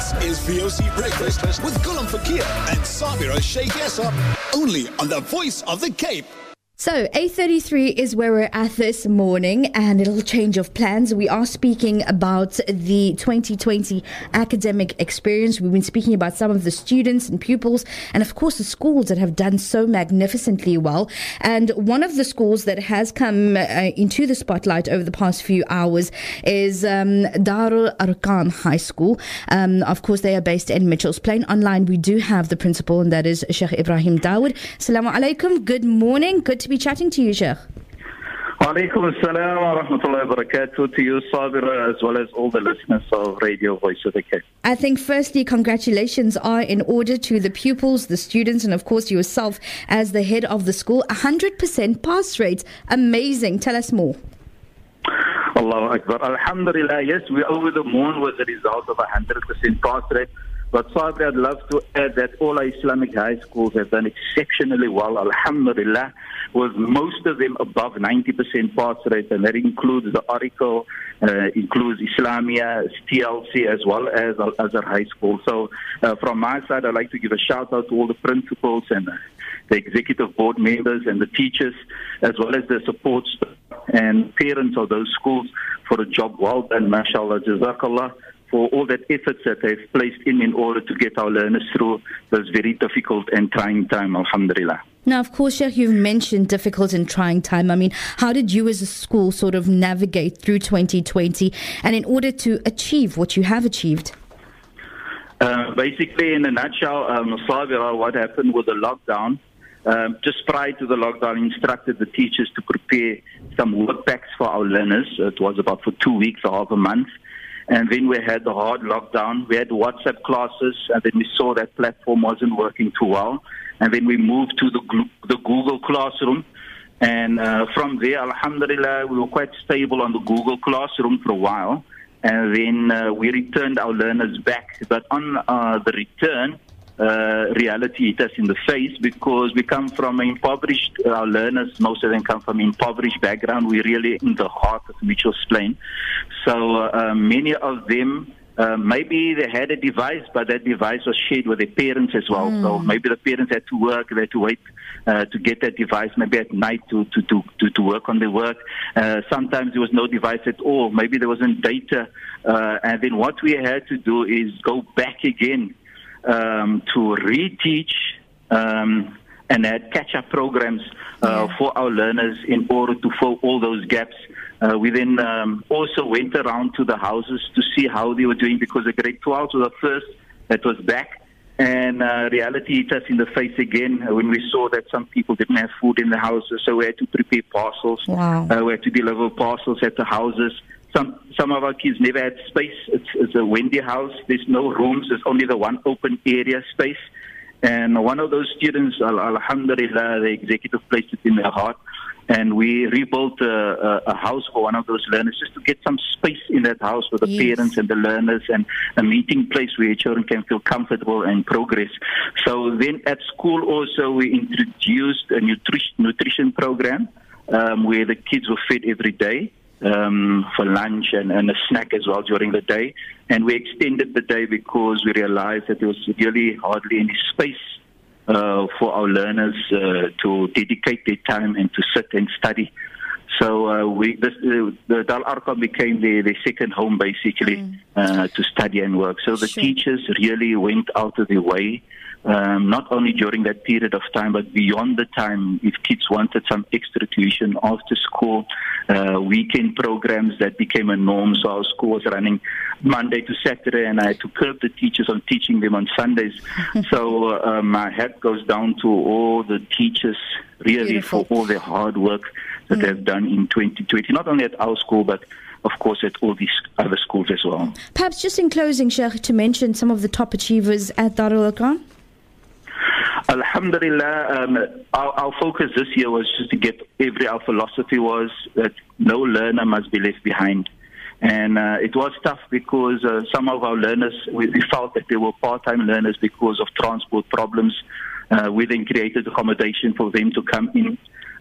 This is VOC Breakfast with Gulam Fakir and Sabira Sheikh Essa, only on the Voice of the Cape. So, 8:33 is where we're at this morning, and a little change of plans. We are speaking about the 2020 academic experience. We've been speaking about some of the students and pupils, and of course the schools that have done so magnificently well. And one of the schools that has come into the spotlight over the past few hours is Darul Arqam High School. Of course, they are based in Mitchells Plain. Online, we do have the principal, and that is Sheikh Ibrahim Dawood. Assalamu alaikum. Good morning. Good to be chatting to you, Sheikh. Alaikum assalam wa rahmatullahi wa barakatuh to you, Sabira, as well as all the listeners of Radio Voice of the Cape. I think firstly, congratulations are in order to the pupils, the students, and of course yourself as the head of the school. 100% pass rate. Amazing. Tell us more. Allahu Akbar. Alhamdulillah, yes, we over the moon with the result of 100% pass rate. But Sabri, I'd love to add that all our Islamic high schools have done exceptionally well, alhamdulillah, with most of them above 90% pass rate, and that includes the Oracle, includes Islamia, TLC, as well as Al-Azhar High School. So from my side, I'd like to give a shout out to all the principals and the executive board members and the teachers, as well as the support staff and parents of those schools for a job well done, mashallah, jazakallah, for all that efforts that they've placed in order to get our learners through this very difficult and trying time, alhamdulillah. Now, of course, Sheikh, you've mentioned difficult and trying time. I mean, how did you as a school sort of navigate through 2020 and in order to achieve what you have achieved? Basically, in a nutshell, Sabira, what happened with the lockdown, just prior to the lockdown, instructed the teachers to prepare some work packs for our learners. It was about for 2 weeks or half a month. And then we had the hard lockdown. We had WhatsApp classes, and then we saw that platform wasn't working too well. And then we moved to the Google Classroom. And from there, alhamdulillah, we were quite stable on the Google Classroom for a while. And then we returned our learners back. But on the return, reality hit us in the face because we come from impoverished, our learners, most of them come from impoverished background. We're really in the heart of Mitchells Plain. So many of them, maybe they had a device, but that device was shared with their parents as well. So maybe the parents had to work, they had to wait to get that device, maybe at night to work on their work. Sometimes there was no device at all. Maybe there wasn't data. And then what we had to do is go back again to reteach and add catch-up programs for our learners in order to fill all those gaps. We then also went around to the houses to see how they were doing because the grade 12 was the first that was back. And reality hit us in the face again when we saw that some people didn't have food in the houses, so we had to prepare parcels. Wow. We had to deliver parcels at the houses. Some of our kids never had space. It's a Wendy house. There's no rooms. There's only the one open area space. And one of those students, alhamdulillah, the executive placed it in their heart. And we rebuilt a house for one of those learners just to get some space in that house for the parents and the learners and a meeting place where children can feel comfortable and progress. So then at school also we introduced a nutrition program where the kids were fed every day. For lunch and a snack as well during the day. And we extended the day because we realized that there was really hardly any space for our learners to dedicate their time and to sit and study. So the Darul Arqam became their second home, basically, to study and work. So the teachers really went out of their way, not only during that period of time, but beyond the time. If kids wanted some extra tuition after school, weekend programs, that became a norm. So our school was running Monday to Saturday, and I had to curb the teachers on teaching them on Sundays. So my hat goes down to all the teachers, really, for all their hard work that they've done in 2020, not only at our school, but of course at all these other schools as well. Perhaps just in closing, Sheikh, to mention some of the top achievers at Darul Arqam. Alhamdulillah, our focus this year was just to get our philosophy was that no learner must be left behind. And it was tough because some of our learners, we felt that they were part-time learners because of transport problems. We then created accommodation for them to come in.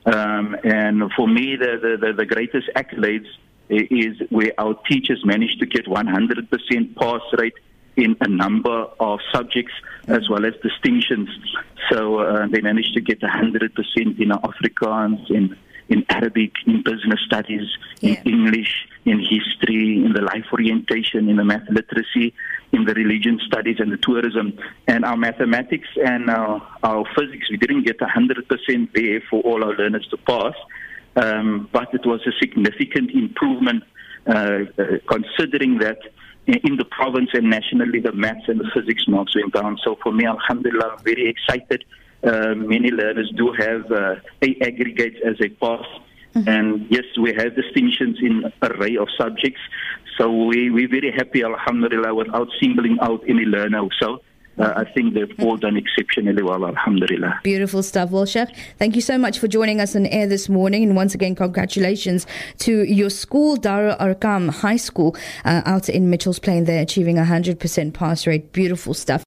And for me, the greatest accolades is where our teachers managed to get 100% pass rate in a number of subjects as well as distinctions. So they managed to get 100% in Afrikaans, in Arabic, in business studies, in English, in history, in the life orientation, in the math literacy, in the religion studies and the tourism. And our mathematics and our physics, we didn't get 100% there for all our learners to pass, but it was a significant improvement considering that in the province and nationally the maths and the physics marks went down. So for me, alhamdulillah, I'm very excited. Many learners do have A aggregates as a pass. And yes, we have distinctions in an array of subjects. So we're very happy, alhamdulillah, without singling out any learner. So I think they've all done exceptionally well, alhamdulillah. Beautiful stuff. Well, Sheikh, thank you so much for joining us on air this morning. And once again, congratulations to your school, Darul Arqam High School, out in Mitchell's Plain. They're achieving 100% pass rate. Beautiful stuff.